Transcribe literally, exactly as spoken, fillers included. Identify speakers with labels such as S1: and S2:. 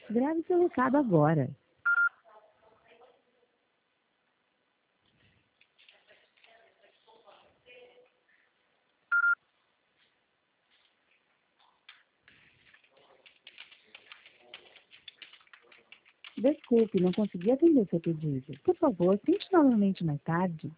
S1: Grave seu recado agora. Desculpe, não consegui atender seu pedido. Por favor, tente novamente mais tarde.